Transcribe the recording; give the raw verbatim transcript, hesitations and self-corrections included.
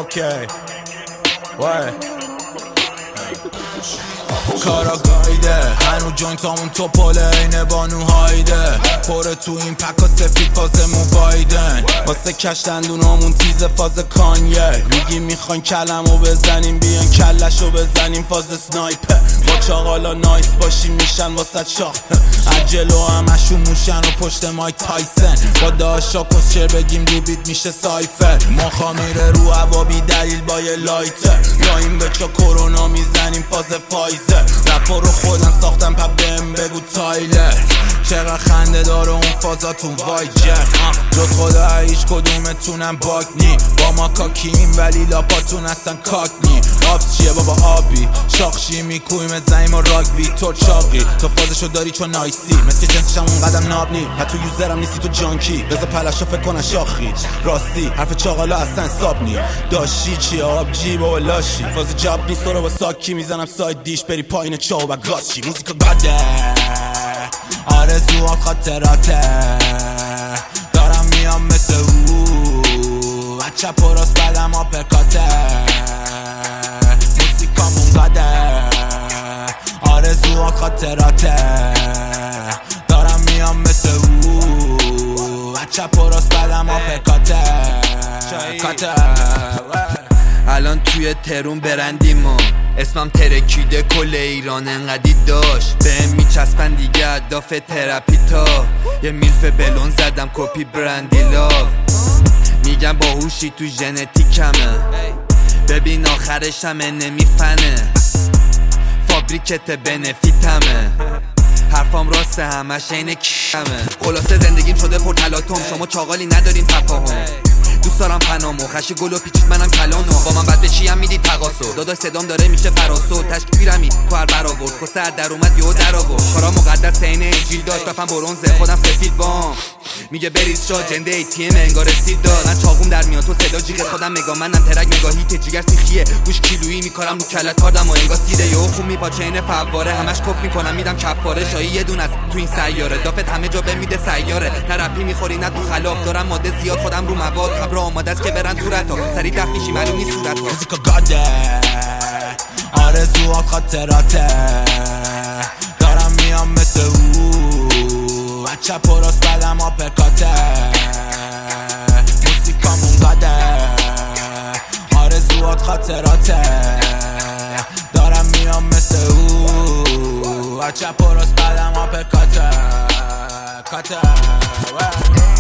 اوکی وای کاراگایده هنو جوینتامون تو پله اینه بانو هایده پره تو این پکا سفید فاز موبایدن واسه کش دندونامون تیز فاز کانیه میگی میخواین کلمو بزنیم بیان کلشو بزنیم فاز سنایپر با چاقالا نایس باشیم میشن واسه شاخ عجلو همشون موشن و پشت مایک تایسن با داشا کسچر بگیم رو بیت میشه سایفر ماخا میره رو هوا بی دلیل با یه لایتر لایم به چا کرونا میزنیم فاز فایزر رپا رو خودم ساختم پا بهم بگو تایلر چقدر خنده داره اون فازاتون وای جر جز خدا هیچ کدومتونم باگ نی با ما کاکیم ولی لاپاتون اصلا کاک نی آبس چیه بابا آبی شاخشی میکویم زنیم و راگبی تو چاقی تو فازشو داری چون نایسی مثل که جنسشم اون قدم ناب نی نه تو یوزرم نیستی تو جانکی بذار پلشو فکر کنن شاخی راستی حرف چاقالا اصلا حساب نی داشتی چیه آب جی بابا لاشی فاز جاب نیست رو با ساکی میزنم ساید دیش بری پایین چاو و گاز چی موزیکا گاده آرزوها خاطراته دارم میام مثل او و چپ و راست بدم آپرکاته موسیقامون گاده آرزوها خاطراته دارم میام مثل او و چپ و راست بدم آپرکاته کاته الان توی ترون برندیم و اسمم ترکیده کل ایران انقدی داشت بهم میچسبن دیگه اهداف ترپی تا یه میلف بلون زدم کپی برندی لاو میگم باهوشی تو ژنتیکمه ببین آخرشمه نمیفنه فابریکت بنفیتمه حرفام راسته همش اینه کمه خلاصه زندگیم شده پر تلاطم شما چاقالی ندارین تفاهم دوست دارم پنامو خشی گلو پیچید منم کلانو با من بد بشیم میدی تقاسو داداش صدام داره میشه فراسو تشکیرمی تو هر برآورد کسه در اومد یهو در آورد کارا مقدس عین انجیل داشت بفهم برنزه خودم سفید بام میگه بریز شا جنده ای تی ام انگار سید داد من چاقوم در میاد تو صدا جیغ خودم نگاه منم ترک نگاهی ته جیگر سیخیه گوش کیلویی میکارم رو کلت کاردم و انگار سیده یهو خون میپاچه این فواره همش کف میکنم میدم کفاره شایی یه دونه از تو این سیاره دافت همه جا بمیده سیاره نه رپی میخوری نه تو خلاف دارم ماده زیاد خودم رو مواد خبر آماده است که برن تو رتا سری دف میشی معلوم نیست صورت ها موزیکا گاده آرزوها خاطراته دارم میام مثل او و چپ و راست بدم آپرکاته موسیقامون گاده آرزوهات خاطراته دارم میام مثل او و چپ و راست بدم آپرکاته کاته